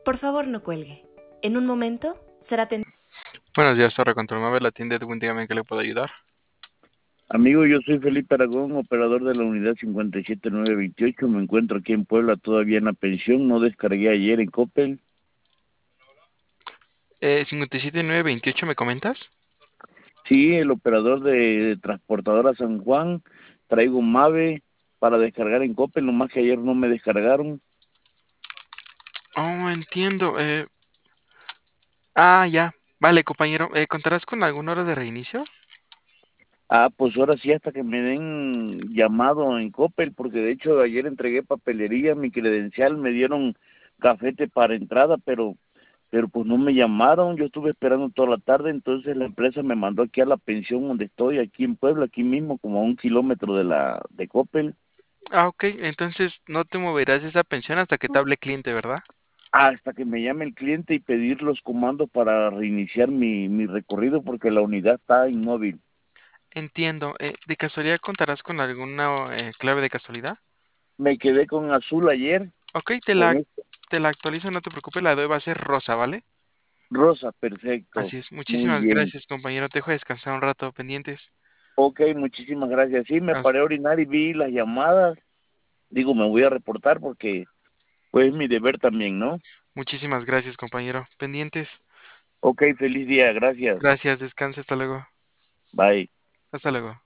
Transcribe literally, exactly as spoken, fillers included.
Por favor, no cuelgue. En un momento será atendido. Buenos días, Torre Control Móvil, la tienda Edwin, dígame en qué le puedo ayudar. Amigo, yo soy Felipe Aragón, operador de la unidad cincuenta y siete nueve veintiocho. Me encuentro aquí en Puebla todavía en la pensión. No descargué ayer en Coppel. Eh, cincuenta y siete nueve veintiocho, ¿me comentas? Sí, el operador de transportadora San Juan. Traigo un MAVE para descargar en Coppel, nomás que ayer no me descargaron. Oh, entiendo. Eh... Ah, ya. Vale, compañero, eh, ¿contarás con alguna hora de reinicio? Ah, pues ahora sí, hasta que me den llamado en Coppel, porque de hecho ayer entregué papelería, mi credencial, me dieron cafete para entrada, pero pero pues no me llamaron. Yo estuve esperando toda la tarde, entonces la empresa me mandó aquí a la pensión donde estoy, aquí en Puebla, aquí mismo, como a un kilómetro de la de Coppel. Ah, ok, entonces no te moverás de esa pensión hasta que te hable cliente, ¿verdad? Hasta que me llame el cliente y pedir los comandos para reiniciar mi, mi recorrido, porque la unidad está inmóvil. Entiendo. Eh, ¿de casualidad contarás con alguna eh, clave de casualidad? Me quedé con azul ayer, Ok, te la, con este, te la actualizo, no te preocupes, la de hoy va a ser rosa, ¿vale? rosa, perfecto, Así es. muy Muchísimas bien. gracias, compañero. Te dejo descansar un rato pendientes. Ok, muchísimas gracias. Sí, me Hasta- paré a orinar y vi las llamadas. Digo, me voy a reportar porque pues es mi deber también, ¿no? Muchísimas gracias, compañero. Pendientes. Ok, feliz día, gracias. Gracias, descansa, hasta luego. Bye. Hasta luego.